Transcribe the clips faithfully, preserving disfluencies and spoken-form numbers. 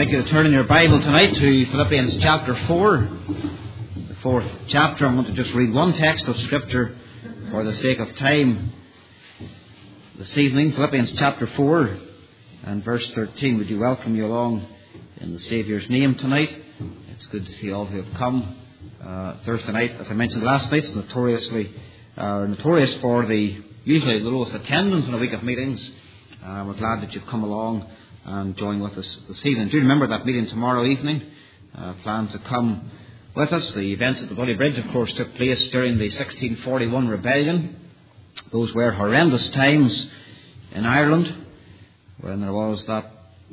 like you to turn in your Bible tonight to Philippians chapter four, the fourth chapter. I want to just read one text of Scripture for the sake of time this evening. Philippians chapter four and verse thirteen. Would you welcome you along in the Saviour's name tonight? It's good to see all who have come. Uh, Thursday night, as I mentioned last night, is notoriously uh, notorious for the usually the lowest attendance in a week of meetings. Uh, we're glad that you've come along and join with us this evening. Do remember that meeting tomorrow evening. Uh, plan to come with us. The events at the Bloody Bridge, of course, took place during the sixteen forty-one rebellion. Those were horrendous times in Ireland, when there was that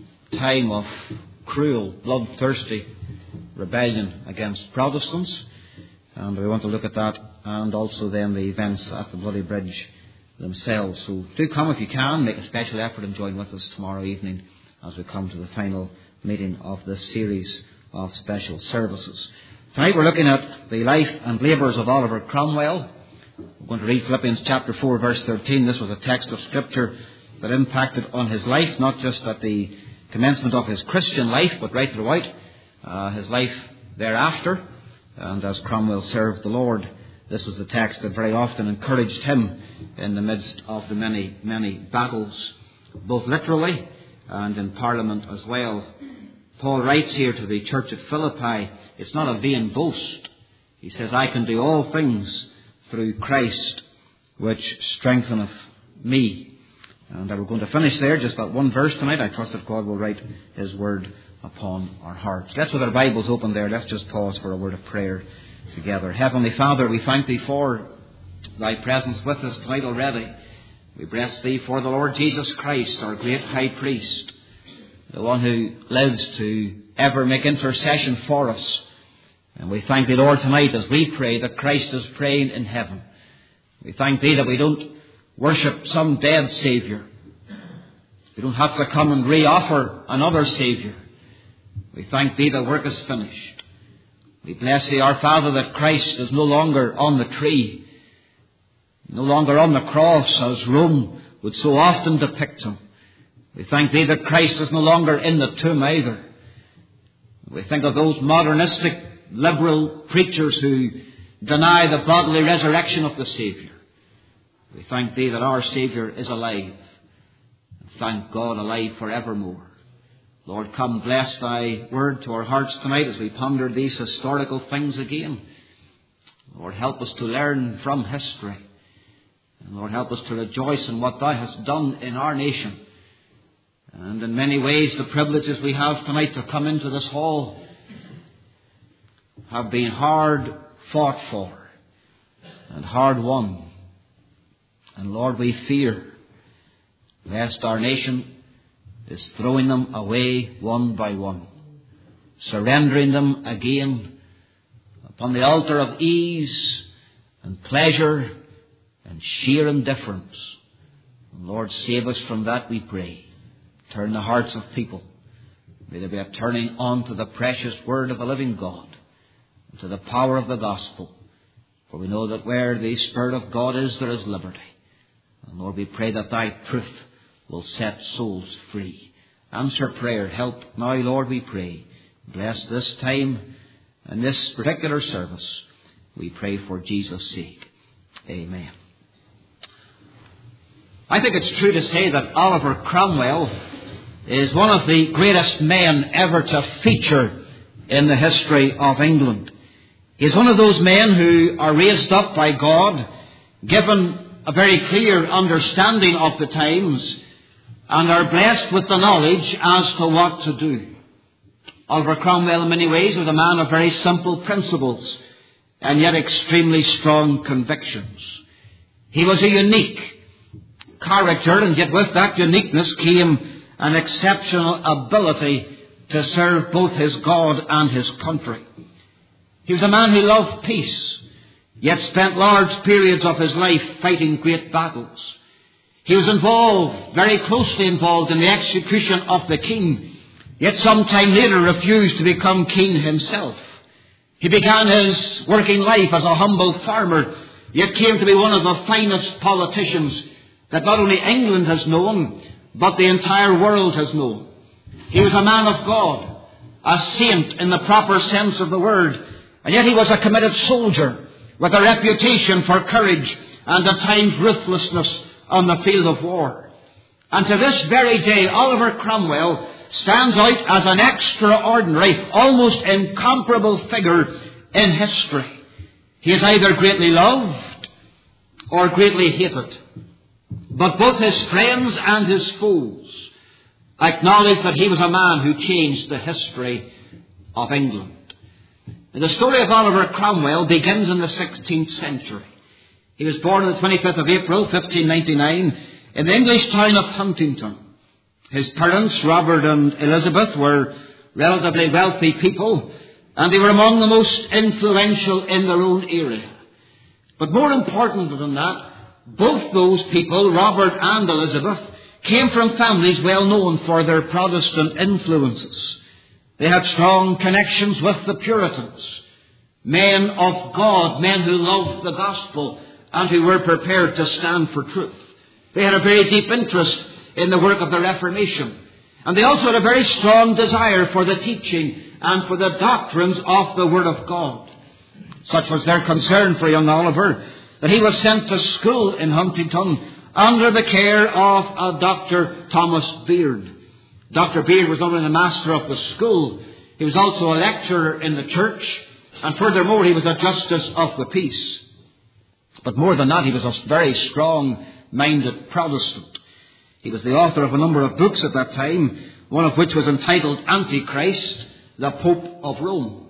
time of cruel, bloodthirsty rebellion against Protestants. And we want to look at that, and also then the events at the Bloody Bridge themselves. So do come if you can, make a special effort and join with us tomorrow evening as we come to the final meeting of this series of special services. Tonight we're looking at the life and labours of Oliver Cromwell. We're going to read Philippians chapter four verse thirteen. This was a text of Scripture that impacted on his life, not just at the commencement of his Christian life, but right throughout uh, his life thereafter. And as Cromwell served the Lord, this was the text that very often encouraged him in the midst of the many, many battles, both literally and in Parliament as well. Paul writes here to the church at Philippi, it's not a vain boast. He says, I can do all things through Christ, which strengtheneth me. And we're going to finish there, just that one verse tonight. I trust that God will write His word upon our hearts. Let's, with our Bibles open there, let's just pause for a word of prayer together. Heavenly Father, we thank Thee for Thy presence with us tonight already. We bless Thee for the Lord Jesus Christ, our great high priest, the one who lives to ever make intercession for us. And we thank Thee, Lord, tonight as we pray that Christ is praying in heaven. We thank Thee that we don't worship some dead Saviour. We don't have to come and re-offer another Saviour. We thank Thee that work is finished. We bless Thee, our Father, that Christ is no longer on the tree, no longer on the cross as Rome would so often depict Him. We thank Thee that Christ is no longer in the tomb either. We think of those modernistic, liberal preachers who deny the bodily resurrection of the Saviour. We thank Thee that our Saviour is alive. And thank God, alive forevermore. Lord, come bless Thy word to our hearts tonight as we ponder these historical things again. Lord, help us to learn from history. And Lord, help us to rejoice in what Thou hast done in our nation. And in many ways, the privileges we have tonight to come into this hall have been hard fought for and hard won. And Lord, we fear lest our nation is throwing them away one by one, surrendering them again upon the altar of ease and pleasure and sheer indifference. And Lord, save us from that, we pray. Turn the hearts of people. May there be a turning on to the precious word of the living God and to the power of the gospel. For we know that where the Spirit of God is, there is liberty. And Lord, we pray that Thy truth will set souls free. Answer prayer. Help now, Lord, we pray. Bless this time and this particular service. We pray for Jesus' sake. Amen. I think it's true to say that Oliver Cromwell is one of the greatest men ever to feature in the history of England. He's one of those men who are raised up by God, given a very clear understanding of the times, and are blessed with the knowledge as to what to do. Oliver Cromwell, in many ways, was a man of very simple principles and yet extremely strong convictions. He was a unique character, and yet with that uniqueness came an exceptional ability to serve both his God and his country. He was a man who loved peace, yet spent large periods of his life fighting great battles. He was involved, very closely involved, in the execution of the king, yet some time later refused to become king himself. He began his working life as a humble farmer, yet came to be one of the finest politicians that not only England has known, but the entire world has known. He was a man of God. a saint in the proper sense of the word, and yet he was a committed soldier with a reputation for courage and at times ruthlessness on the field of war. And to this very day, Oliver Cromwell stands out as an extraordinary, almost incomparable figure in history. He is either greatly loved or greatly hated. But both his friends and his foes acknowledge that he was a man who changed the history of England. And the story of Oliver Cromwell begins in the sixteenth century. He was born on the twenty-fifth of April, fifteen ninety-nine, in the English town of Huntington. His parents, Robert and Elizabeth, were relatively wealthy people, and they were among the most influential in their own area. But more important than that, both those people, Robert and Elizabeth, came from families well known for their Protestant influences. They had strong connections with the Puritans, men of God, men who loved the gospel and who were prepared to stand for truth. They had a very deep interest in the work of the Reformation. And they also had a very strong desire for the teaching and for the doctrines of the Word of God. Such was their concern for young Oliver that he was sent to school in Huntington under the care of a Doctor Thomas Beard. Doctor Beard was not only the master of the school, he was also a lecturer in the church, and furthermore he was a justice of the peace. But more than that, he was a very strong-minded Protestant. He was the author of a number of books at that time, one of which was entitled Antichrist, the Pope of Rome.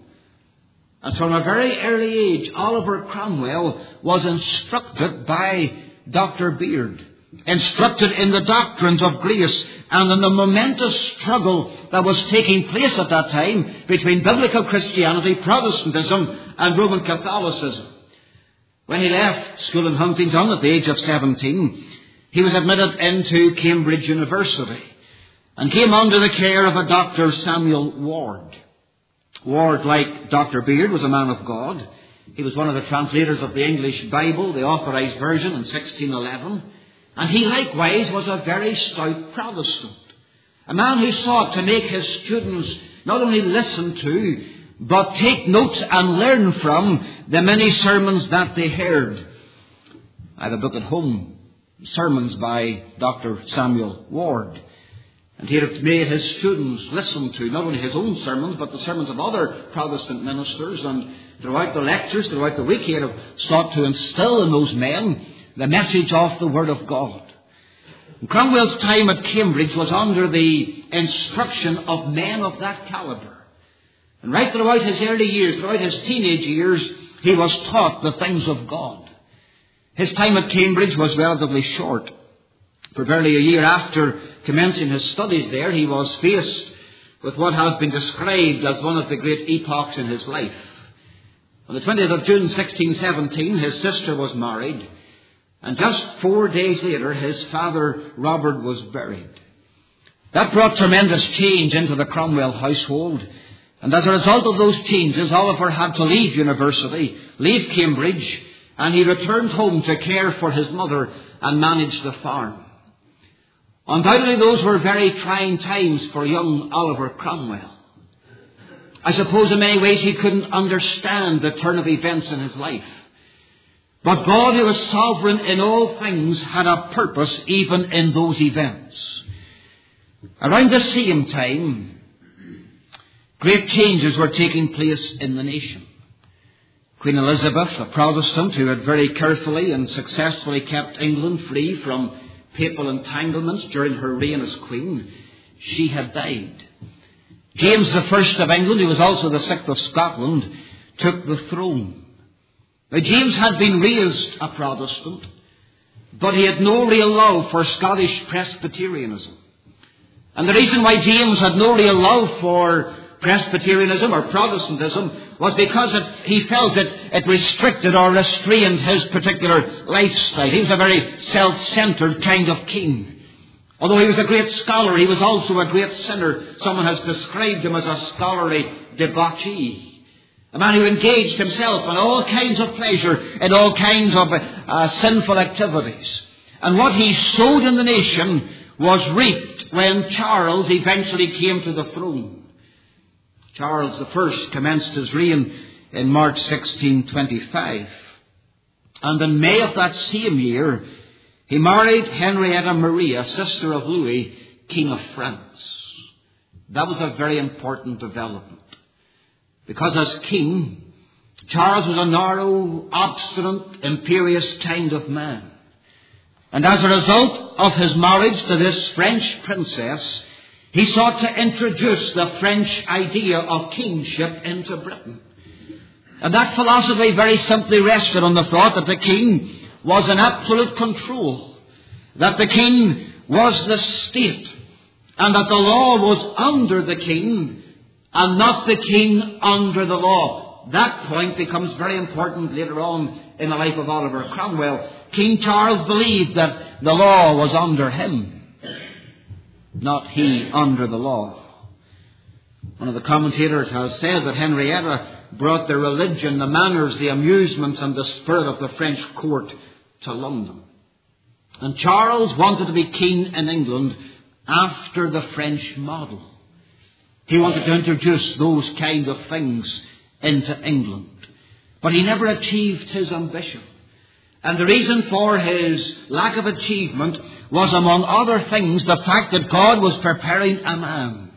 And from a very early age, Oliver Cromwell was instructed by Doctor Beard, instructed in the doctrines of grace and in the momentous struggle that was taking place at that time between biblical Christianity, Protestantism, and Roman Catholicism. When he left school in Huntington at the age of seventeen, he was admitted into Cambridge University and came under the care of a Doctor Samuel Ward. Ward, like Doctor Beard, was a man of God. He was one of the translators of the English Bible, the Authorized Version, in sixteen eleven. And he likewise was a very stout Protestant. A man who sought to make his students not only listen to, but take notes and learn from the many sermons that they heard. I have a book at home, Sermons by Doctor Samuel Ward. And he had made his students listen to not only his own sermons, but the sermons of other Protestant ministers. And throughout the lectures, throughout the week, he had sought to instill in those men the message of the Word of God. And Cromwell's time at Cambridge was under the instruction of men of that caliber. And right throughout his early years, throughout his teenage years, he was taught the things of God. His time at Cambridge was relatively short. For barely a year after commencing his studies there, he was faced with what has been described as one of the great epochs in his life. On the twentieth of June, sixteen seventeen, his sister was married, and just four days later, his father, Robert, was buried. That brought tremendous change into the Cromwell household, and as a result of those changes, Oliver had to leave university, leave Cambridge, and he returned home to care for his mother and manage the farm. Undoubtedly, those were very trying times for young Oliver Cromwell. I suppose in many ways he couldn't understand the turn of events in his life. But God, who is sovereign in all things, had a purpose even in those events. Around the same time, great changes were taking place in the nation. Queen Elizabeth, a Protestant who had very carefully and successfully kept England free from papal entanglements during her reign as queen, she had died. James the First of England, who was also the sixth of Scotland, took the throne. Now, James had been raised a Protestant, but he had no real love for Scottish Presbyterianism. And the reason why James had no real love for Presbyterianism or Protestantism was because it, he felt that it restricted or restrained his particular lifestyle. He was a very self-centered kind of king. Although he was a great scholar, he was also a great sinner. Someone has described him as a scholarly debauchee. A man who engaged himself in all kinds of pleasure, in all kinds of uh, sinful activities. And what he sowed in the nation was reaped when Charles eventually came to the throne. Charles the First commenced his reign in March sixteen twenty-five. And in May of that same year, he married Henrietta Maria, sister of Louis, King of France. That was a very important development, because as king, Charles was a narrow, obstinate, imperious kind of man. And as a result of his marriage to this French princess, he sought to introduce the French idea of kingship into Britain. And that philosophy very simply rested on the thought that the king was in absolute control, that the king was the state, and that the law was under the king and not the king under the law. That point becomes very important later on in the life of Oliver Cromwell. King Charles believed that the law was under him, not he under the law. One of the commentators has said that Henrietta brought the religion, the manners, the amusements and the spirit of the French court to London. And Charles wanted to be king in England after the French model. He wanted to introduce those kind of things into England. But he never achieved his ambition. And the reason for his lack of achievement was, among other things, the fact that God was preparing a man.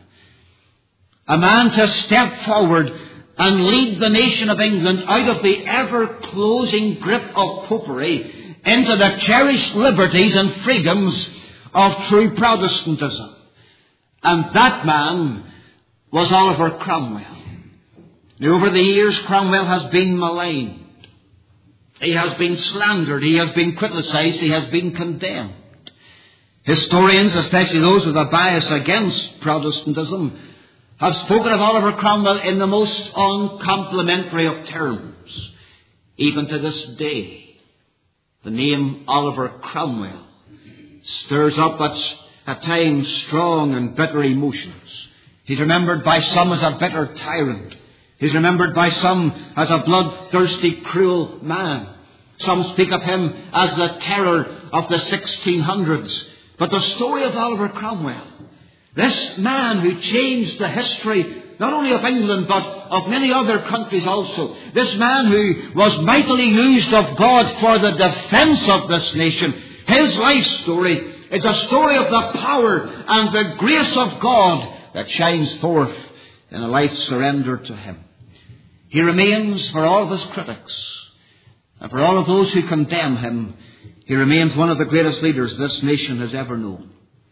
A man to step forward and lead the nation of England out of the ever-closing grip of popery into the cherished liberties and freedoms of true Protestantism. And that man was Oliver Cromwell. Now, over the years, Cromwell has been maligned. He has been slandered. He has been criticized. He has been condemned. Historians, especially those with a bias against Protestantism, have spoken of Oliver Cromwell in the most uncomplimentary of terms. Even to this day, the name Oliver Cromwell stirs up at, at times strong and bitter emotions. He's remembered by some as a bitter tyrant. He's remembered by some as a bloodthirsty, cruel man. Some speak of him as the terror of the sixteen hundreds. But the story of Oliver Cromwell, this man who changed the history not only of England but of many other countries also, this man who was mightily used of God for the defense of this nation, his life story is a story of the power and the grace of God that shines forth in a life surrendered to him. He remains, for all of his critics and for all of those who condemn him, he remains one of the greatest leaders this nation has ever known.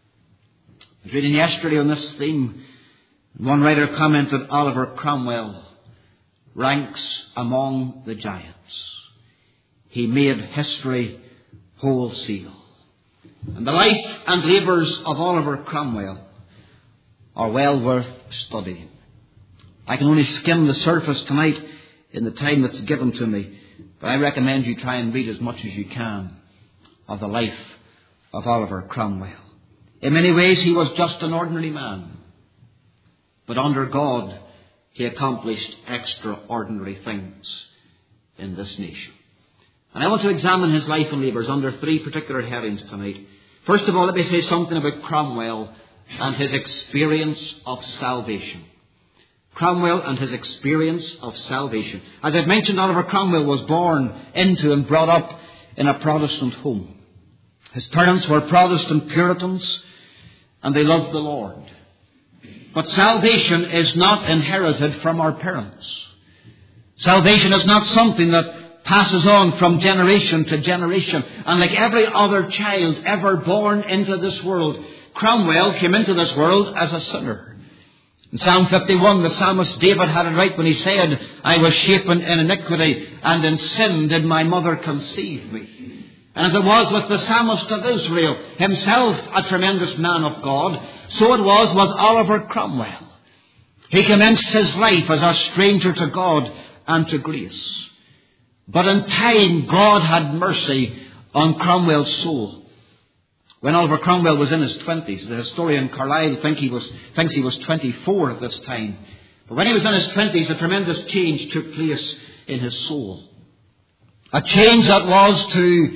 I was reading yesterday on this theme, one writer commented, Oliver Cromwell ranks among the giants. He made history wholesale. And the life and labours of Oliver Cromwell are well worth studying. I can only skim the surface tonight in the time that's given to me, but I recommend you try and read as much as you can of the life of Oliver Cromwell. In many ways, he was just an ordinary man, but under God, he accomplished extraordinary things in this nation. And I want to examine his life and labours under three particular headings tonight. First of all, let me say something about Cromwell and his experience of salvation. Cromwell and his experience of salvation. As I've mentioned, Oliver Cromwell was born into and brought up in a Protestant home. His parents were Protestant Puritans, and they loved the Lord. But salvation is not inherited from our parents. Salvation is not something that passes on from generation to generation. And like every other child ever born into this world, Cromwell came into this world as a sinner. In Psalm fifty-one, the psalmist David had it right when he said, I was shapen in iniquity, and in sin did my mother conceive me. And as it was with the psalmist of Israel, himself a tremendous man of God, so it was with Oliver Cromwell. He commenced his life as a stranger to God and to grace. But in time, God had mercy on Cromwell's soul. When Oliver Cromwell was in his twenties, the historian Carlyle think he was, thinks he was twenty-four at this time. But when he was in his twenties, a tremendous change took place in his soul. A change that was to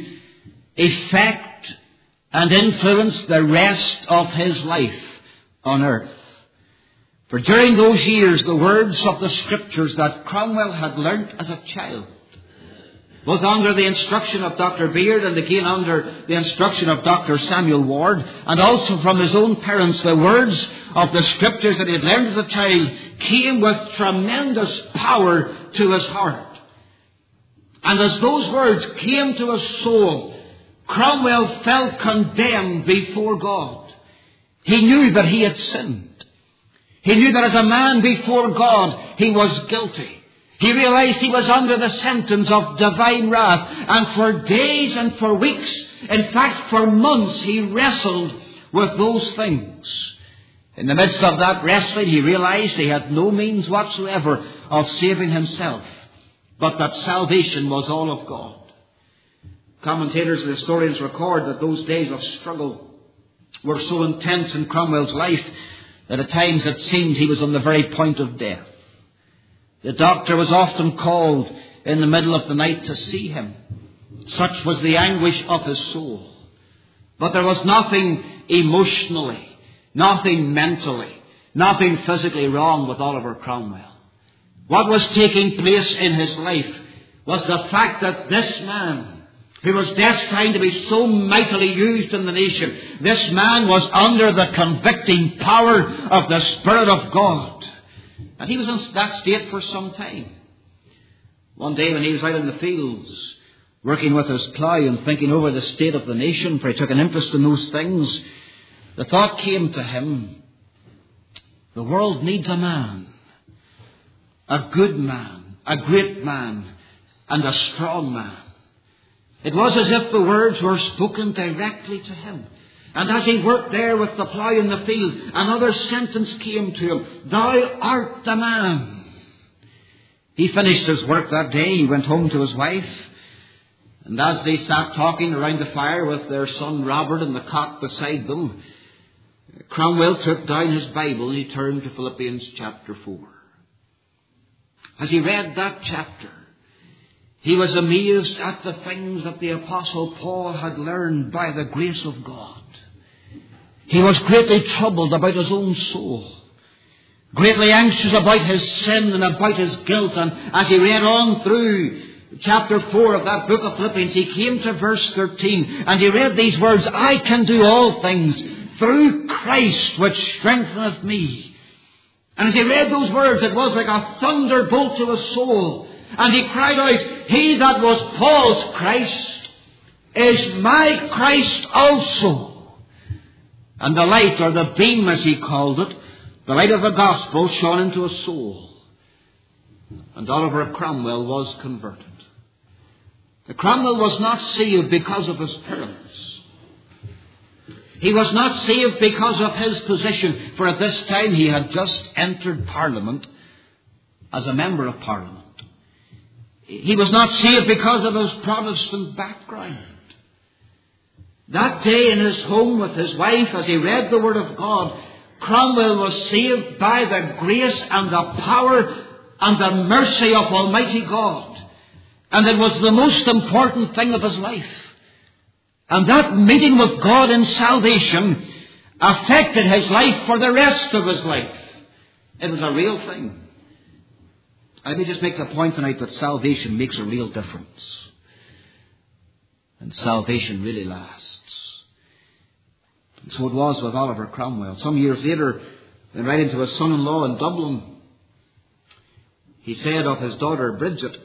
affect and influence the rest of his life on earth. For during those years, the words of the Scriptures that Cromwell had learnt as a child, both under the instruction of Doctor Beard and again under the instruction of Doctor Samuel Ward, and also from his own parents, the words of the Scriptures that he had learned as a child came with tremendous power to his heart. And as those words came to his soul, Cromwell felt condemned before God. He knew that he had sinned. He knew that as a man before God, he was guilty. He realized he was under the sentence of divine wrath. And for days and for weeks, in fact for months, he wrestled with those things. In the midst of that wrestling, he realized he had no means whatsoever of saving himself, but that salvation was all of God. Commentators and historians record that those days of struggle were so intense in Cromwell's life that at times it seemed he was on the very point of death. The doctor was often called in the middle of the night to see him. Such was the anguish of his soul. But there was nothing emotionally, nothing mentally, nothing physically wrong with Oliver Cromwell. What was taking place in his life was the fact that this man, who was destined to be so mightily used in the nation, this man was under the convicting power of the Spirit of God. And he was in that state for some time. One day when he was out in the fields, working with his plough and thinking over the state of the nation, for he took an interest in those things, the thought came to him, the world needs a man, a good man, a great man, and a strong man. It was as if the words were spoken directly to him. And as he worked there with the plough in the field, another sentence came to him, "Thou art the man." He finished his work that day. He went home to his wife. And as they sat talking around the fire with their son Robert and the cot beside them, Cromwell took down his Bible and he turned to Philippians chapter four. As he read that chapter, he was amazed at the things that the Apostle Paul had learned by the grace of God. He was greatly troubled about his own soul, greatly anxious about his sin and about his guilt. And as he read on through chapter four of that book of Philippians, he came to verse thirteen and he read these words, "I can do all things through Christ which strengtheneth me." And as he read those words, it was like a thunderbolt to his soul. And he cried out, "He that was Paul's Christ is my Christ also." And the light, or the beam as he called it, the light of the gospel shone into his soul. And Oliver Cromwell was converted. The Cromwell was not saved because of his parents. He was not saved because of his position, for at this time he had just entered Parliament as a member of Parliament. He was not saved because of his Protestant background. That day in his home with his wife, as he read the Word of God, Cromwell was saved by the grace and the power and the mercy of Almighty God. And it was the most important thing of his life. And that meeting with God in salvation affected his life for the rest of his life. It was a real thing. Let me just make the point tonight that salvation makes a real difference. And salvation really lasts. And so it was with Oliver Cromwell. Some years later, when writing to his son-in-law in Dublin, he said of his daughter Bridget,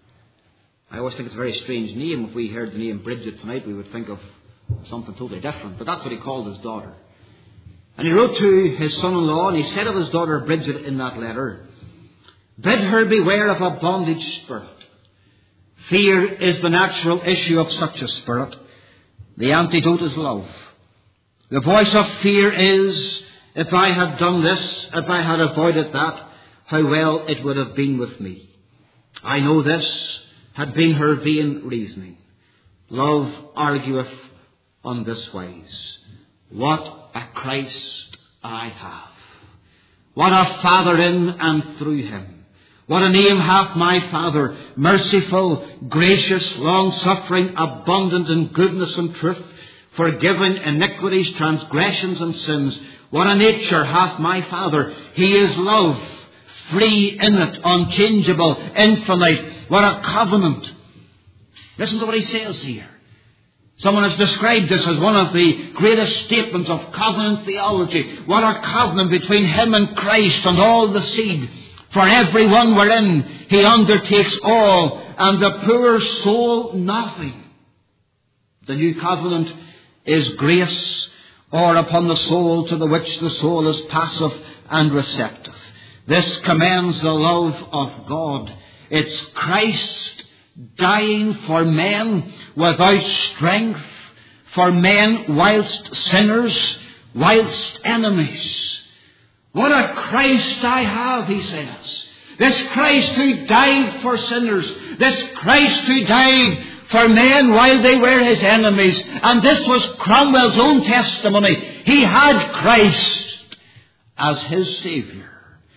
I always think it's a very strange name. If we heard the name Bridget tonight, we would think of something totally different. But that's what he called his daughter. And he wrote to his son-in-law, and he said of his daughter Bridget in that letter, "Bid her beware of a bondage spirit. Fear is the natural issue of such a spirit. The antidote is love. The voice of fear is, if I had done this, if I had avoided that, how well it would have been with me. I know this had been her vain reasoning. Love argueth on this wise. What a Christ I have. What a Father in and through him. What a name hath my Father, merciful, gracious, long-suffering, abundant in goodness and truth, forgiving iniquities, transgressions and sins. What a nature hath my Father. He is love, free in it, unchangeable, infinite. What a covenant. Listen to what he says here. Someone has described this as one of the greatest statements of covenant theology. What a covenant between him and Christ and all the seed. For everyone wherein he undertakes all, and the poor soul nothing. The new covenant is grace, or upon the soul to the which the soul is passive and receptive. This commends the love of God. It's Christ dying for men without strength, for men whilst sinners, whilst enemies. What a Christ I have, he says. This Christ who died for sinners. This Christ who died for men while they were his enemies. And this was Cromwell's own testimony. He had Christ as his Saviour.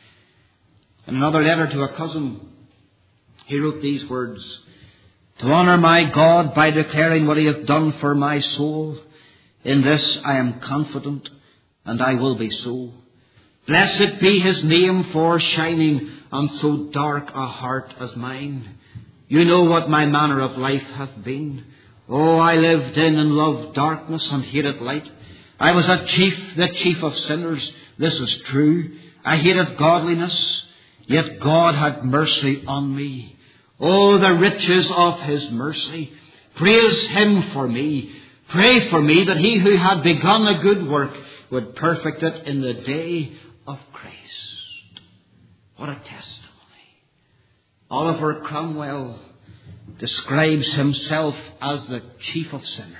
In another letter to a cousin, he wrote these words: to honour my God by declaring what he hath done for my soul. In this I am confident, and I will be so. Blessed be his name for shining on so dark a heart as mine. You know what my manner of life hath been. Oh, I lived in and loved darkness and hated light. I was a chief, the chief of sinners. This is true. I hated godliness, yet God had mercy on me. Oh, the riches of his mercy. Praise him for me. Pray for me that he who had begun a good work would perfect it in the day of Christ. What a testimony. Oliver Cromwell describes himself as the chief of sinners.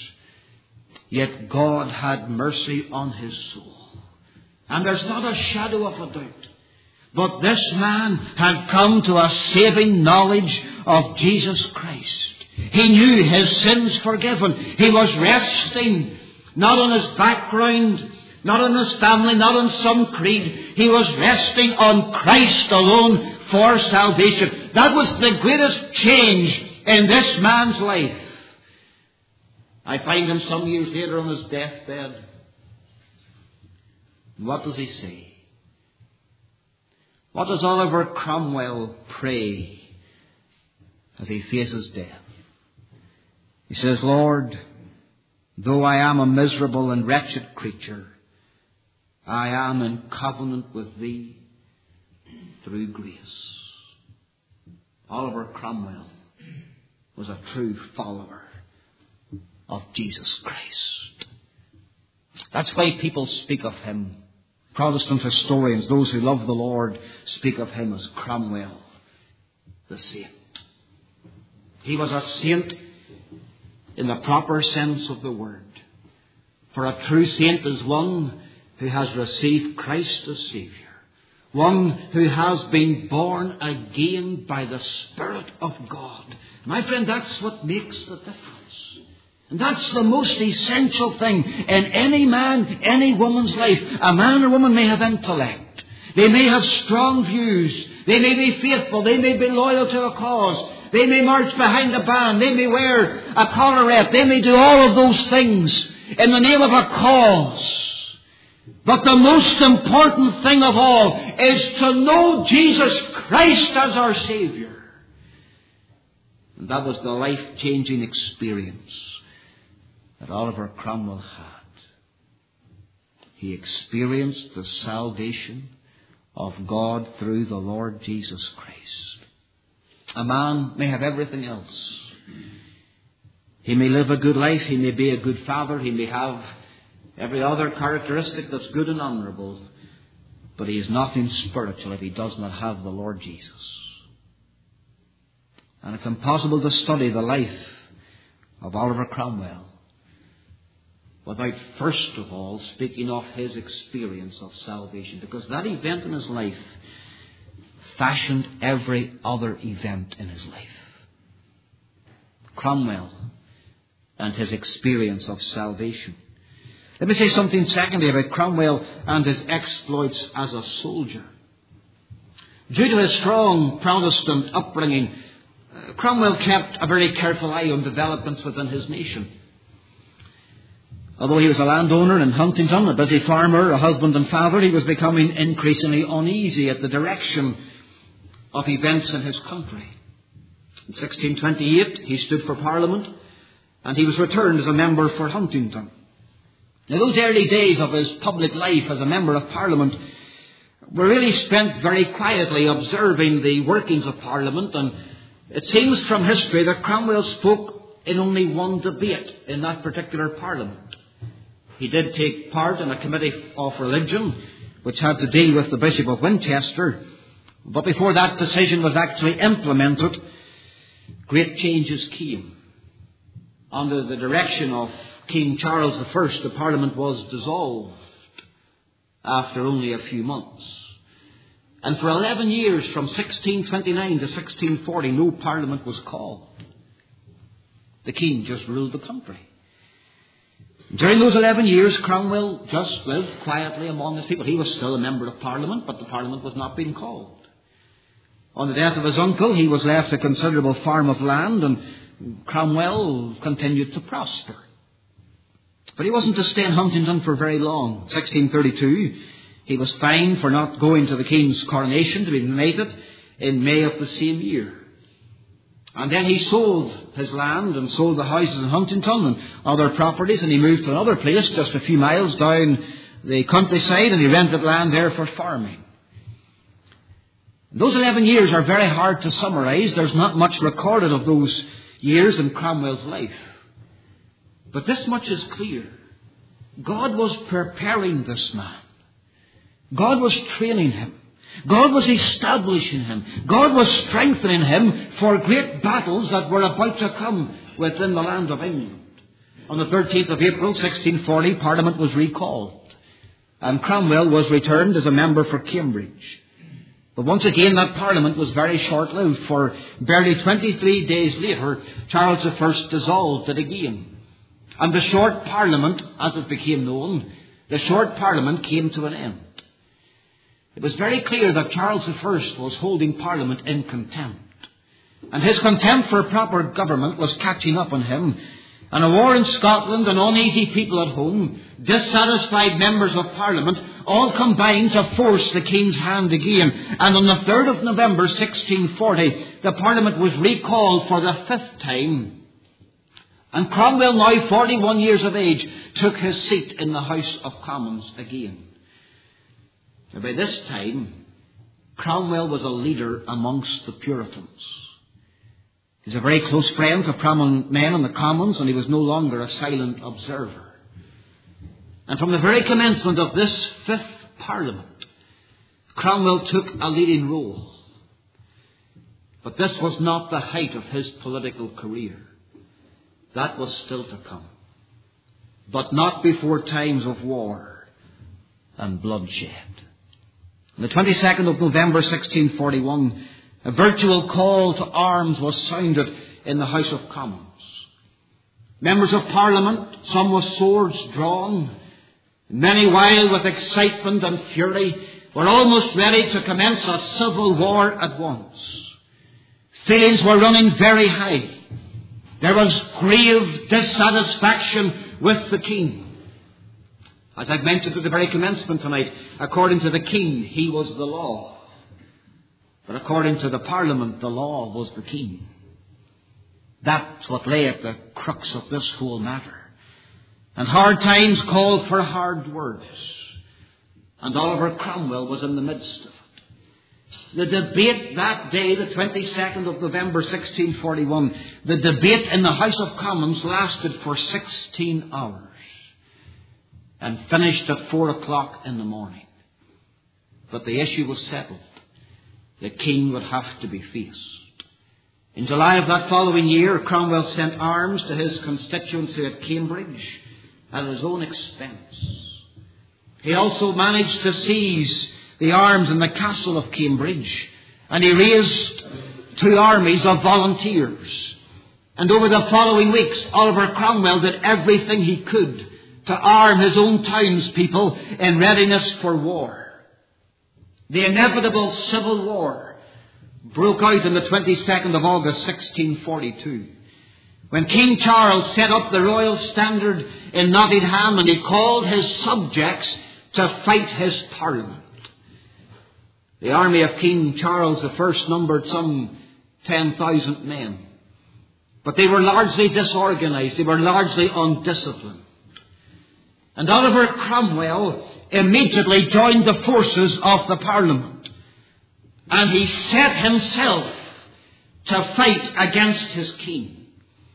Yet God had mercy on his soul. And there's not a shadow of a doubt. But this man had come to a saving knowledge of Jesus Christ. He knew his sins forgiven. He was resting not on his background, not on his family, not on some creed. He was resting on Christ alone for salvation. That was the greatest change in this man's life. I find him some years later on his deathbed. What does he say? What does Oliver Cromwell pray as he faces death? He says, Lord, though I am a miserable and wretched creature, I am in covenant with thee through grace. Oliver Cromwell was a true follower of Jesus Christ. That's why people speak of him. Protestant historians, those who love the Lord, speak of him as Cromwell, the saint. He was a saint in the proper sense of the word. For a true saint is one who has received Christ as Saviour. One who has been born again by the Spirit of God. My friend, that's what makes the difference. And that's the most essential thing in any man, any woman's life. A man or woman may have intellect. They may have strong views. They may be faithful. They may be loyal to a cause. They may march behind a band. They may wear a collarette. They may do all of those things in the name of a cause. But the most important thing of all is to know Jesus Christ as our Saviour. And that was the life-changing experience that Oliver Cromwell had. He experienced the salvation of God through the Lord Jesus Christ. A man may have everything else. He may live a good life. He may be a good father. He may have every other characteristic that's good and honourable. But he is nothing spiritual if he does not have the Lord Jesus. And it's impossible to study the life of Oliver Cromwell without first of all speaking of his experience of salvation. Because that event in his life fashioned every other event in his life. Cromwell and his experience of salvation. Let me say something secondly about Cromwell and his exploits as a soldier. Due to his strong Protestant upbringing, Cromwell kept a very careful eye on developments within his nation. Although he was a landowner in Huntingdon, a busy farmer, a husband and father, he was becoming increasingly uneasy at the direction of events in his country. In sixteen twenty-eight, he stood for Parliament, and he was returned as a member for Huntingdon. Now, those early days of his public life as a member of Parliament were really spent very quietly observing the workings of Parliament, and it seems from history that Cromwell spoke in only one debate in that particular Parliament. He did take part in a committee of religion, which had to deal with the Bishop of Winchester, but before that decision was actually implemented, great changes came. Under the direction of King Charles the First, the Parliament was dissolved after only a few months. And for eleven years, from sixteen twenty-nine to sixteen forty, no Parliament was called. The King just ruled the country. During those eleven years, Cromwell just lived quietly among his people. He was still a member of Parliament, but the Parliament was not being called. On the death of his uncle, he was left a considerable farm of land, and Cromwell continued to prosper. But he wasn't to stay in Huntingdon for very long. In sixteen thirty-two, he was fined for not going to the King's coronation to be knighted in May of the same year. And then he sold his land and sold the houses in Huntingdon and other properties, and he moved to another place just a few miles down the countryside, and he rented land there for farming. Those eleven years are very hard to summarise. There's not much recorded of those years in Cromwell's life. But this much is clear. God was preparing this man. God was training him. God was establishing him. God was strengthening him for great battles that were about to come within the land of England. On the thirteenth of April, sixteen forty, Parliament was recalled, and Cromwell was returned as a member for Cambridge. But once again, that Parliament was very short-lived, for barely twenty-three days later, Charles the First dissolved it again. And the short Parliament, as it became known, the short Parliament came to an end. It was very clear that Charles the First was holding Parliament in contempt. And his contempt for proper government was catching up on him. And a war in Scotland and uneasy people at home, dissatisfied members of Parliament, all combined to force the King's hand again. And on the third of November, sixteen forty, the Parliament was recalled for the fifth time. And Cromwell, now forty-one years of age, took his seat in the House of Commons again. Now, by this time, Cromwell was a leader amongst the Puritans. He was a very close friend to prominent men in the Commons, and he was no longer a silent observer. And from the very commencement of this fifth Parliament, Cromwell took a leading role. But this was not the height of his political career. That was still to come. But not before times of war and bloodshed. On the twenty-second of November, sixteen forty-one, a virtual call to arms was sounded in the House of Commons. Members of Parliament, some with swords drawn, many wild with excitement and fury, were almost ready to commence a civil war at once. Feelings were running very high. There was grave dissatisfaction with the King. As I've mentioned at the very commencement tonight, according to the King, he was the law. But according to the Parliament, the law was the King. That's what lay at the crux of this whole matter. And hard times called for hard words. And Oliver Cromwell was in the midst of it. The debate that day, the twenty-second of November, sixteen forty-one, the debate in the House of Commons lasted for sixteen hours and finished at four o'clock in the morning. But the issue was settled. The King would have to be faced. In July of that following year, Cromwell sent arms to his constituency at Cambridge at his own expense. He also managed to seize the arms in the castle of Cambridge, and he raised two armies of volunteers. And over the following weeks, Oliver Cromwell did everything he could to arm his own townspeople in readiness for war. The inevitable civil war broke out on the twenty-second of August, sixteen forty-two, when King Charles set up the royal standard in Nottingham and he called his subjects to fight his parliament. The army of King Charles the First numbered some ten thousand men. But they were largely disorganized. They were largely undisciplined. And Oliver Cromwell immediately joined the forces of the Parliament. And he set himself to fight against his king.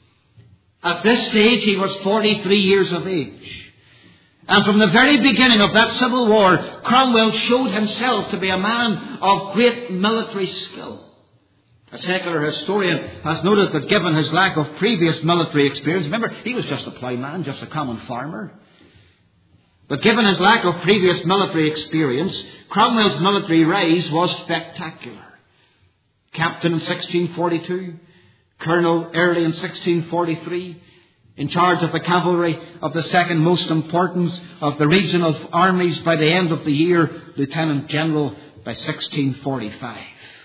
At this stage he was forty-three years of age. And from the very beginning of that civil war, Cromwell showed himself to be a man of great military skill. A secular historian has noted that given his lack of previous military experience, remember, he was just a ploughman, just a common farmer. But given his lack of previous military experience, Cromwell's military rise was spectacular. Captain in sixteen forty-two, colonel early in sixteen forty-three, in charge of the cavalry of the second most important of the regional armies by the end of the year, lieutenant general by sixteen forty-five.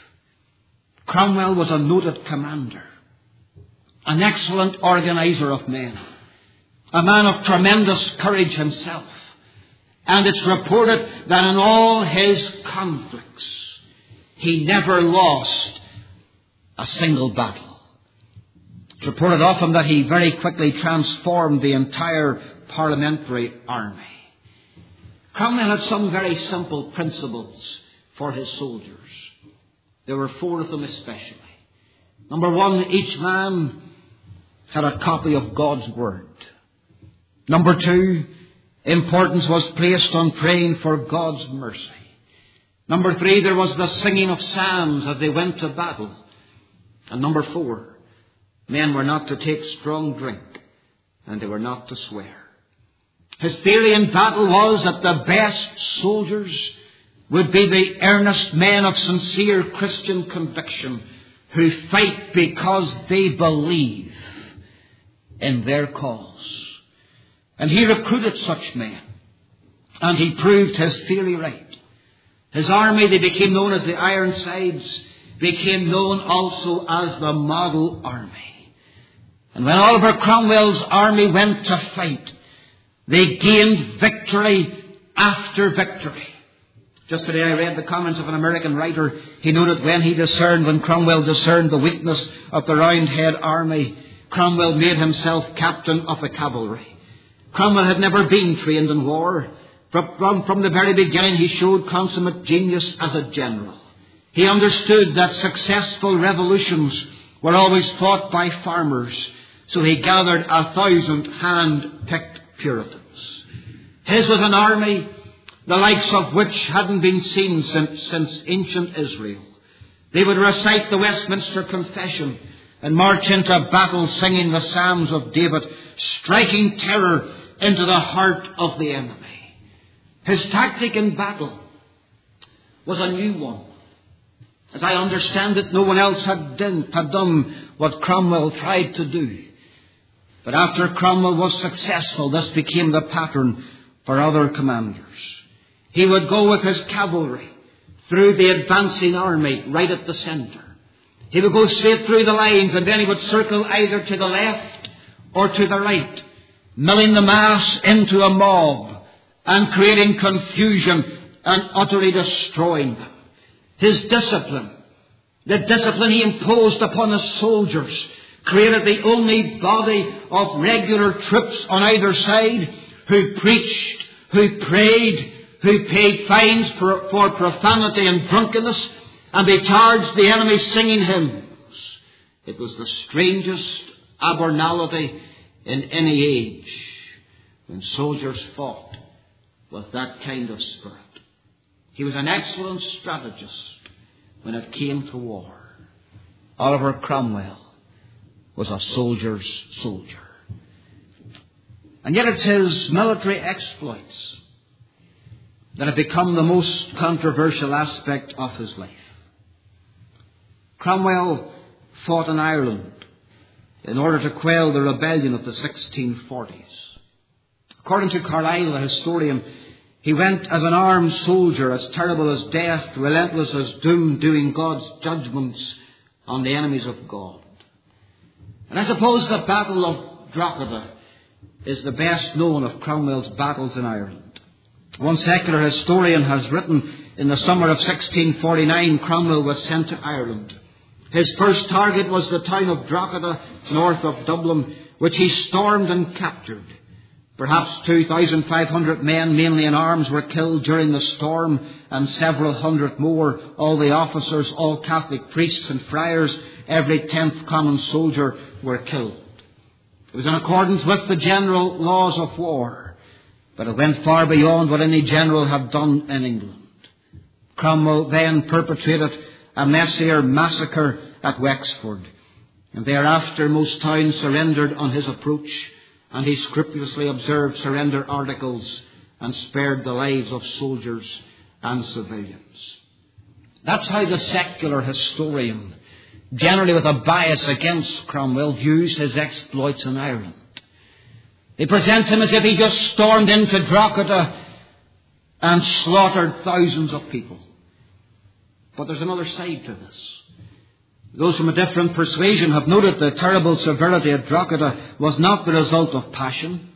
Cromwell was a noted commander, an excellent organizer of men, a man of tremendous courage himself. And it's reported that in all his conflicts, he never lost a single battle. It's reported of him that he very quickly transformed the entire parliamentary army. Cromwell had some very simple principles for his soldiers. There were four of them especially. Number one, each man had a copy of God's Word. Number two, importance was placed on praying for God's mercy. Number three, there was the singing of psalms as they went to battle. And number four, men were not to take strong drink and they were not to swear. His theory in battle was that the best soldiers would be the earnest men of sincere Christian conviction who fight because they believe in their cause. And he recruited such men. And he proved his theory right. His army, they became known as the Ironsides, became known also as the Model Army. And when Oliver Cromwell's army went to fight, they gained victory after victory. Just today I read the comments of an American writer. He noted when he discerned, when Cromwell discerned the weakness of the Roundhead army, Cromwell made himself captain of the cavalry. Cromwell had never been trained in war. From, from the very beginning he showed consummate genius as a general. He understood that successful revolutions were always fought by farmers, so he gathered a thousand hand-picked Puritans. His was an army the likes of which hadn't been seen since, since ancient Israel. They would recite the Westminster Confession and march into battle singing the Psalms of David, striking terror into the heart of the enemy. His tactic in battle was a new one. As I understand it, no one else had done, had done what Cromwell tried to do. But after Cromwell was successful, this became the pattern for other commanders. He would go with his cavalry through the advancing army right at the center. He would go straight through the lines and then he would circle either to the left or to the right, milling the mass into a mob and creating confusion and utterly destroying them. His discipline, the discipline he imposed upon his soldiers, created the only body of regular troops on either side who preached, who prayed, who paid fines for, for profanity and drunkenness, and they charged the enemy singing hymns. It was the strangest abnormality in any age when soldiers fought with that kind of spirit. He was an excellent strategist when it came to war. Oliver Cromwell was a soldier's soldier. And yet it's his military exploits that have become the most controversial aspect of his life. Cromwell fought in Ireland in order to quell the rebellion of the sixteen forties. According to Carlyle, the historian, he went as an armed soldier, as terrible as death, relentless as doom, doing God's judgments on the enemies of God. And I suppose the Battle of Drogheda is the best known of Cromwell's battles in Ireland. One secular historian has written, in the summer of sixteen forty-nine, Cromwell was sent to Ireland. His first target was the town of Drogheda, north of Dublin, which he stormed and captured. Perhaps two thousand five hundred men, mainly in arms, were killed during the storm, and several hundred more, all the officers, all Catholic priests and friars, every tenth common soldier, were killed. It was in accordance with the general laws of war, but it went far beyond what any general had done in England. Cromwell then perpetrated a Messier massacre at Wexford, and thereafter most towns surrendered on his approach, and he scrupulously observed surrender articles and spared the lives of soldiers and civilians. That's how the secular historian, generally with a bias against Cromwell, views his exploits in Ireland. They present him as if he just stormed into Drogheda and slaughtered thousands of people. But there's another side to this. Those from a different persuasion have noted the terrible severity at Drogheda was not the result of passion,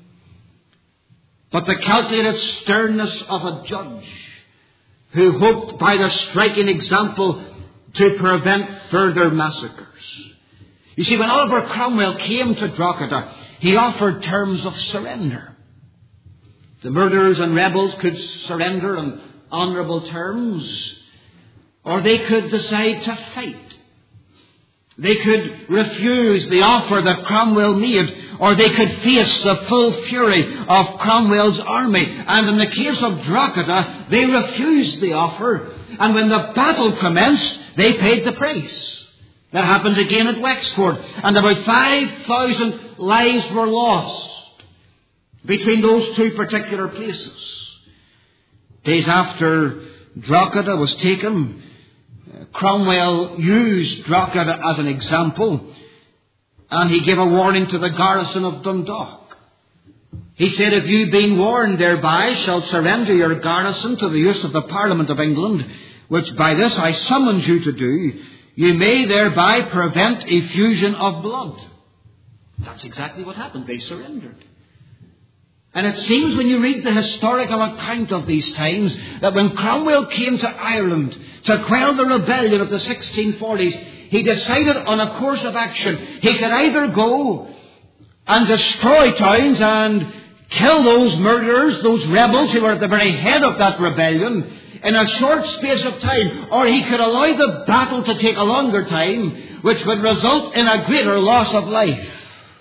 but the calculated sternness of a judge who hoped by the striking example to prevent further massacres. You see, when Oliver Cromwell came to Drogheda, he offered terms of surrender. The murderers and rebels could surrender on honourable terms, or they could decide to fight. They could refuse the offer that Cromwell made, or they could face the full fury of Cromwell's army. And in the case of Drogheda, they refused the offer. And when the battle commenced, they paid the price. That happened again at Wexford. And about five thousand lives were lost between those two particular places. Days after Drogheda was taken, Cromwell used Drogheda as an example, and he gave a warning to the garrison of Dundalk. He said, "If you, being warned thereby, shall surrender your garrison to the use of the Parliament of England, which by this I summons you to do, you may thereby prevent effusion of blood." That's exactly what happened. They surrendered. And it seems when you read the historical account of these times that when Cromwell came to Ireland to quell the rebellion of the sixteen forties, he decided on a course of action. He could either go and destroy towns and kill those murderers, those rebels who were at the very head of that rebellion in a short space of time, or he could allow the battle to take a longer time, which would result in a greater loss of life.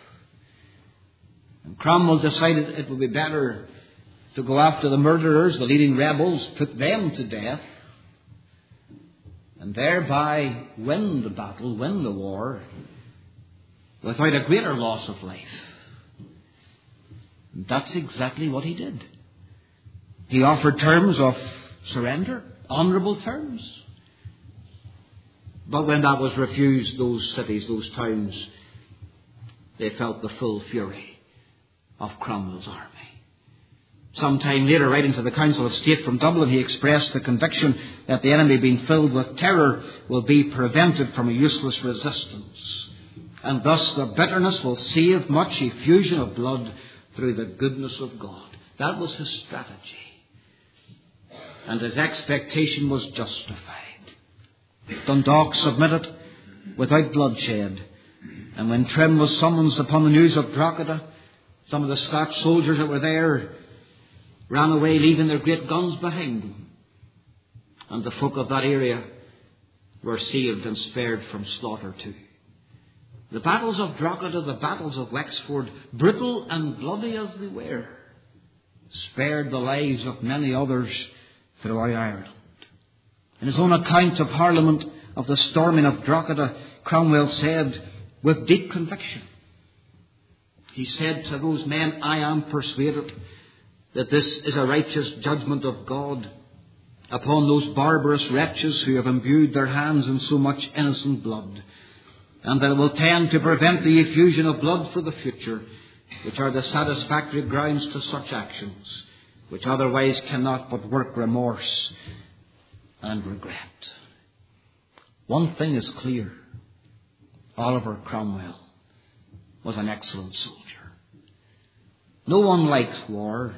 Cromwell decided it would be better to go after the murderers, the leading rebels, put them to death, and thereby win the battle, win the war, without a greater loss of life. And that's exactly what he did. He offered terms of surrender, honourable terms. But when that was refused, those cities, those towns, they felt the full fury of Cromwell's army. Sometime later, writing to the Council of State from Dublin, he expressed the conviction that the enemy, being filled with terror, will be prevented from a useless resistance. And thus the bitterness will save much effusion of blood through the goodness of God. That was his strategy. And his expectation was justified. Dundalk submitted without bloodshed. And when Trim was summoned upon the news of Drogheda, some of the Scotch soldiers that were there ran away, leaving their great guns behind them. And the folk of that area were saved and spared from slaughter too. The battles of Drogheda, the battles of Wexford, brutal and bloody as they were, spared the lives of many others throughout Ireland. In his own account of Parliament of the storming of Drogheda, Cromwell said, with deep conviction, he said to those men, "I am persuaded that this is a righteous judgment of God upon those barbarous wretches who have imbued their hands in so much innocent blood, and that it will tend to prevent the effusion of blood for the future, which are the satisfactory grounds to such actions, which otherwise cannot but work remorse and regret." One thing is clear. Oliver Cromwell was an excellent soldier. No one liked war.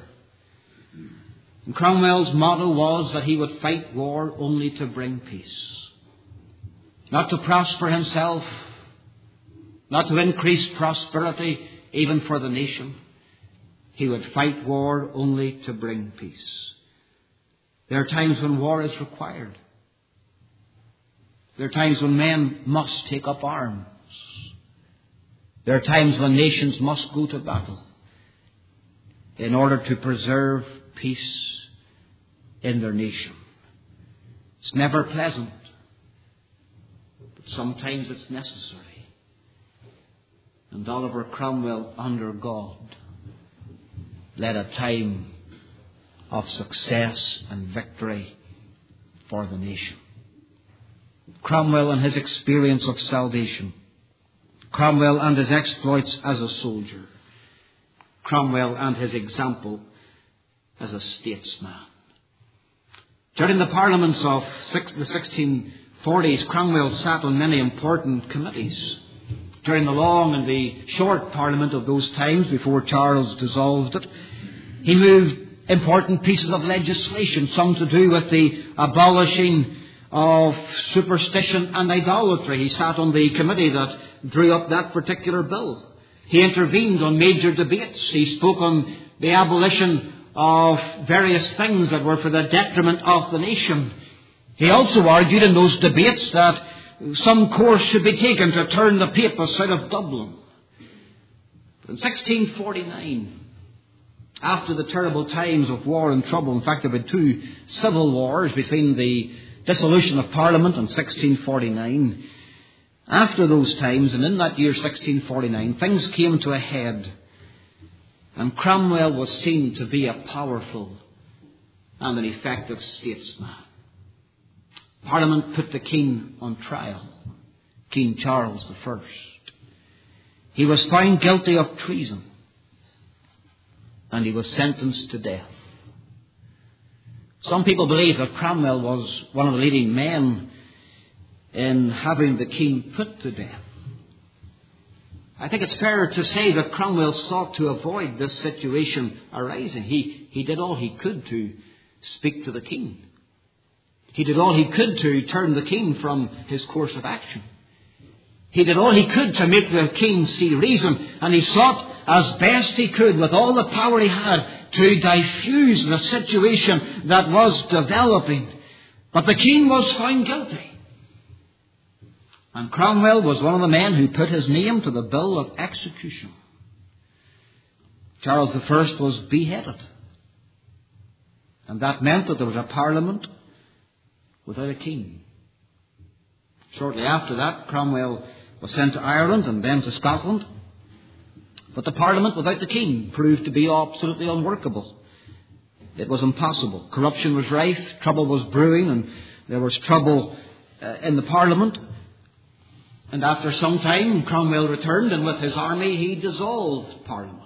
And Cromwell's motto was that he would fight war only to bring peace. Not to prosper himself, not to increase prosperity even for the nation. He would fight war only to bring peace. There are times when war is required. There are times when men must take up arms. There are times when nations must go to battle in order to preserve peace in their nation. It's never pleasant, but sometimes it's necessary. And Oliver Cromwell, under God, led a time of success and victory for the nation. Cromwell and his experience of salvation. Cromwell and his exploits as a soldier. Cromwell and his example as a statesman. During the parliaments of the sixteen forties, Cromwell sat on many important committees. During the long and the short parliament of those times, before Charles dissolved it, he moved important pieces of legislation, some to do with the abolishing of superstition and idolatry. He sat on the committee that drew up that particular bill. He intervened on major debates. He spoke on the abolition of various things that were for the detriment of the nation. He also argued in those debates that some course should be taken to turn the Papists out of Dublin. But in sixteen forty-nine, after the terrible times of war and trouble, in fact there were two civil wars between the dissolution of Parliament in sixteen forty-nine. After those times, and in that year sixteen forty-nine, things came to a head. And Cromwell was seen to be a powerful and an effective statesman. Parliament put the King on trial, King Charles the First. He was found guilty of treason, and he was sentenced to death. Some people believe that Cromwell was one of the leading men in having the king put to death. I think it's fair to say that Cromwell sought to avoid this situation arising. He, he did all he could to speak to the king. He did all he could to turn the king from his course of action. He did all he could to make the king see reason, and he sought as best he could, with all the power he had, to diffuse the situation that was developing. But the king was found guilty. And Cromwell was one of the men who put his name to the bill of execution. Charles the First was beheaded. And that meant that there was a parliament without a king. Shortly after that, Cromwell was sent to Ireland and then to Scotland. But the parliament without the king proved to be absolutely unworkable. It was impossible. Corruption was rife, trouble was brewing, and there was trouble uh, in the parliament. And after some time, Cromwell returned, and with his army he dissolved Parliament.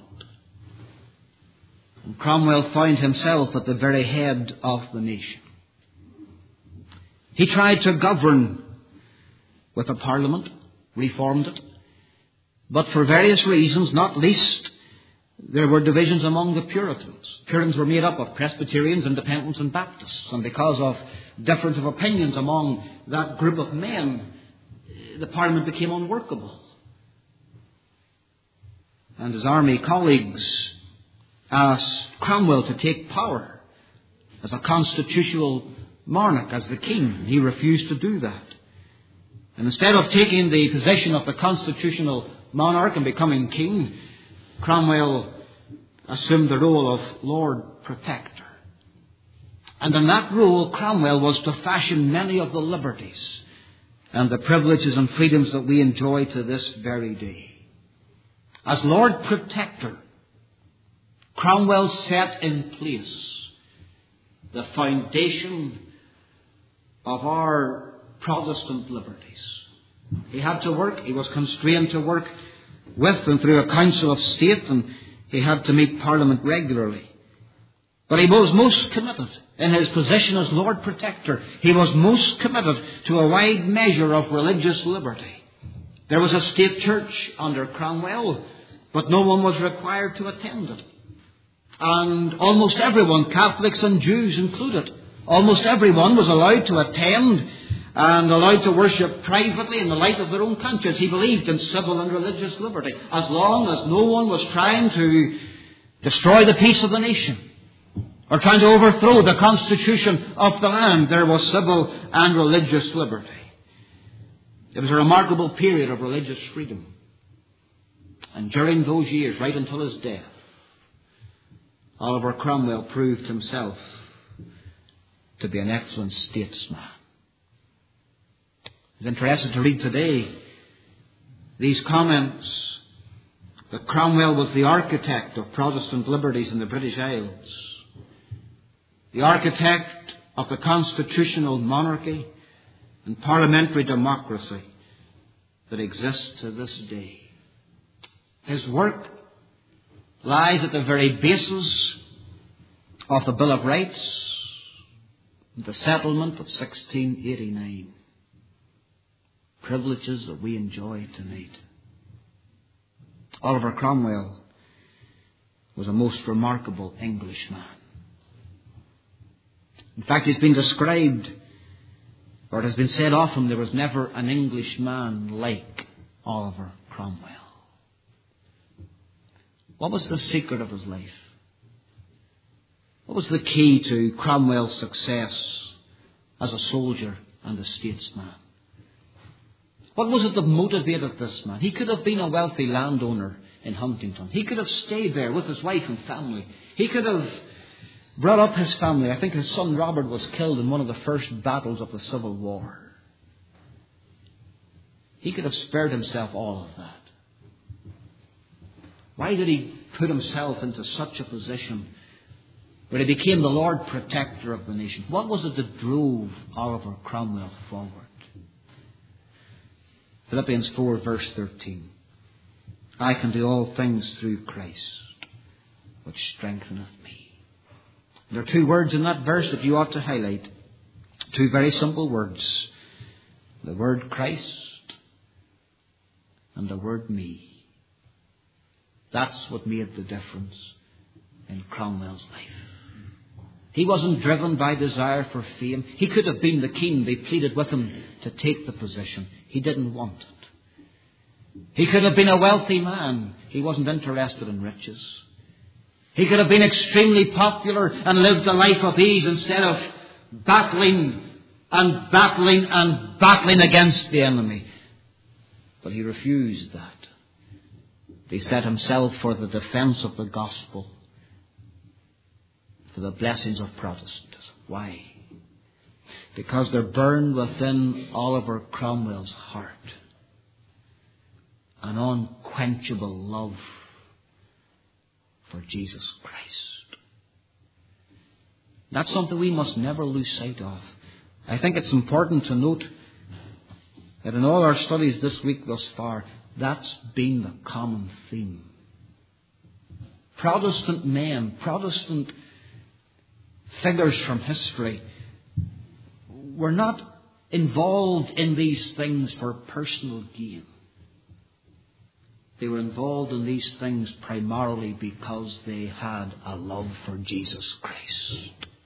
And Cromwell found himself at the very head of the nation. He tried to govern with a Parliament, reformed it. But for various reasons, not least, there were divisions among the Puritans. Puritans were made up of Presbyterians, Independents and Baptists. And because of difference of opinions among that group of men, the Parliament became unworkable. And his army colleagues asked Cromwell to take power as a constitutional monarch, as the king. He refused to do that. And instead of taking the position of the constitutional monarch and becoming king, Cromwell assumed the role of Lord Protector. And in that role, Cromwell was to fashion many of the liberties and the privileges and freedoms that we enjoy to this very day. As Lord Protector, Cromwell set in place the foundation of our Protestant liberties. He had to work, he was constrained to work with and through a council of state, and he had to meet Parliament regularly. But he was most committed in his position as Lord Protector. He was most committed to a wide measure of religious liberty. There was a state church under Cromwell, but no one was required to attend it. And almost everyone, Catholics and Jews included, almost everyone was allowed to attend and allowed to worship privately in the light of their own conscience. He believed in civil and religious liberty, as long as no one was trying to destroy the peace of the nation or trying to overthrow the constitution of the land. There was civil and religious liberty. It was a remarkable period of religious freedom. And during those years, right until his death, Oliver Cromwell proved himself to be an excellent statesman. I was interested to read today these comments that Cromwell was the architect of Protestant liberties in the British Isles, the architect of the constitutional monarchy and parliamentary democracy that exists to this day. His work lies at the very basis of the Bill of Rights, the settlement of sixteen eighty-nine. Privileges that we enjoy tonight. Oliver Cromwell was a most remarkable Englishman. In fact, he's been described, or it has been said often, there was never an Englishman like Oliver Cromwell. What was the secret of his life? What was the key to Cromwell's success as a soldier and a statesman? What was it that motivated this man? He could have been a wealthy landowner in Huntington. He could have stayed there with his wife and family. He could have brought up his family. I think his son Robert was killed in one of the first battles of the Civil War. He could have spared himself all of that. Why did he put himself into such a position where he became the Lord Protector of the nation? What was it that drove Oliver Cromwell forward? Philippians four verse thirteen. I can do all things through Christ, which strengtheneth me. There are two words in that verse that you ought to highlight. Two very simple words. The word Christ and the word me. That's what made the difference in Cromwell's life. He wasn't driven by desire for fame. He could have been the king. They pleaded with him to take the position. He didn't want it. He could have been a wealthy man. He wasn't interested in riches. He could have been extremely popular and lived a life of ease instead of battling and battling and battling against the enemy. But he refused that. He set himself for the defense of the gospel, for the blessings of Protestantism. Why? Because there burned within Oliver Cromwell's heart an unquenchable love for Jesus Christ. That's something we must never lose sight of. I think it's important to note that in all our studies this week thus far, that's been the common theme. Protestant men, Protestant figures from history were not involved in these things for personal gain. They were involved in these things primarily because they had a love for Jesus Christ.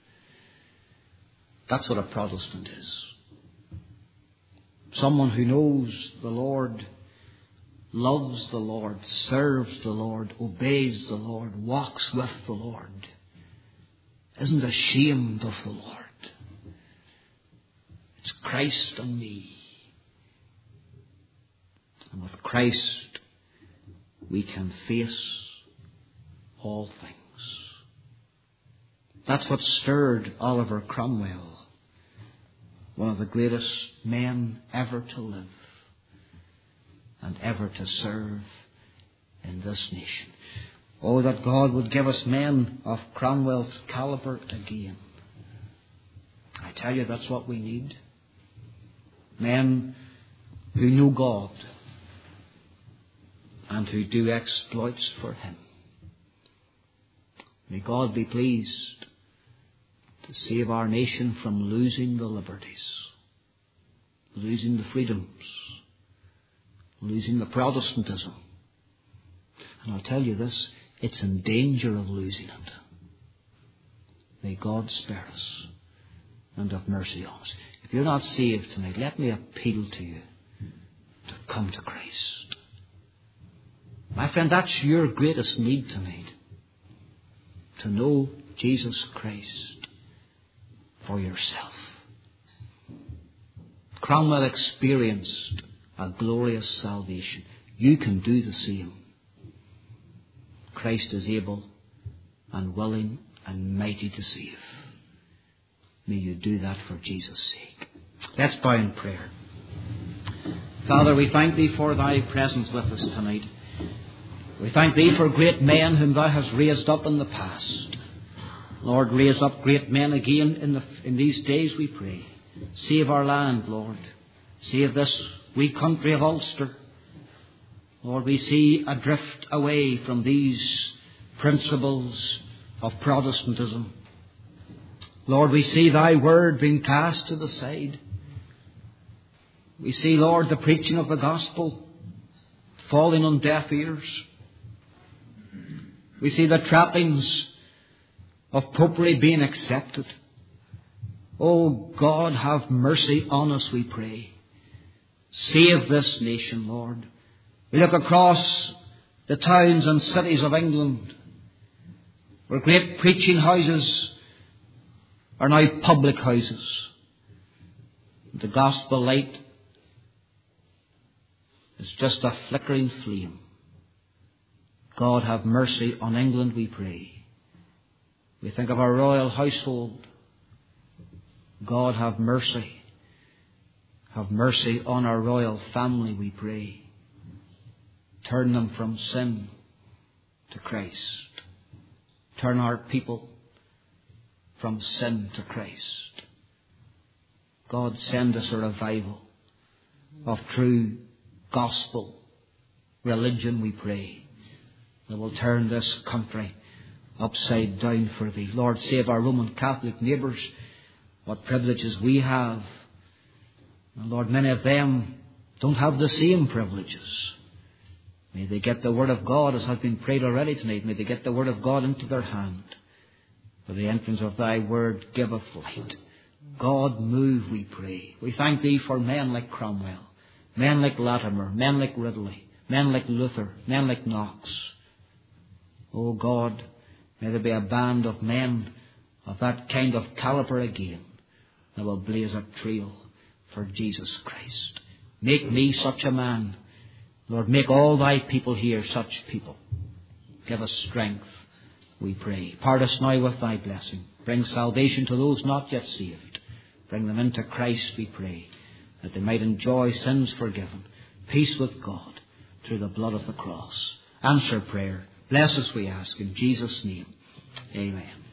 That's what a Protestant is. Someone who knows the Lord, loves the Lord, serves the Lord, obeys the Lord, walks with the Lord, isn't ashamed of the Lord. It's Christ and me. And with Christ, we can face all things. That's what stirred Oliver Cromwell, one of the greatest men ever to live and ever to serve in this nation. Oh, that God would give us men of Cromwell's caliber again. I tell you, that's what we need. Men who know God and who do exploits for Him. May God be pleased to save our nation from losing the liberties, losing the freedoms, losing the Protestantism. And I'll tell you this, it's in danger of losing it. May God spare us and have mercy on us. If you're not saved tonight, let me appeal to you to come to Christ. My friend, that's your greatest need tonight. To know Jesus Christ for yourself. Cromwell experienced a glorious salvation. You can do the same. Christ is able and willing and mighty to save. May you do that for Jesus' sake. Let's bow in prayer. Father, we thank Thee for Thy presence with us tonight. We thank Thee for great men whom Thou hast raised up in the past. Lord, raise up great men again in, the, in these days, we pray. Save our land, Lord. Save this wee country of Ulster. Lord, we see a drift away from these principles of Protestantism. Lord, we see Thy word being cast to the side. We see, Lord, the preaching of the gospel falling on deaf ears. We see the trappings of popery being accepted. Oh God, have mercy on us, we pray. Save this nation, Lord. We look across the towns and cities of England, where great preaching houses are now public houses. The gospel light is just a flickering flame. God, have mercy on England, we pray. We think of our royal household. God, have mercy. Have mercy on our royal family, we pray. Turn them from sin to Christ. Turn our people from sin to Christ. God, send us a revival of true gospel religion, we pray, that will turn this country upside down for Thee. Lord, save our Roman Catholic neighbours. What privileges we have. And Lord, many of them don't have the same privileges. May they get the Word of God, as has been prayed already tonight. May they get the Word of God into their hand. For the entrance of Thy Word giveth light. God, move, we pray. We thank Thee for men like Cromwell, men like Latimer, men like Ridley, men like Luther, men like Knox. Oh God, may there be a band of men of that kind of caliber again that will blaze a trail for Jesus Christ. Make me such a man. Lord, make all Thy people here such people. Give us strength, we pray. Part us now with Thy blessing. Bring salvation to those not yet saved. Bring them into Christ, we pray, that they might enjoy sins forgiven, peace with God, through the blood of the cross. Answer prayer. Bless us, we ask, in Jesus' name. Amen.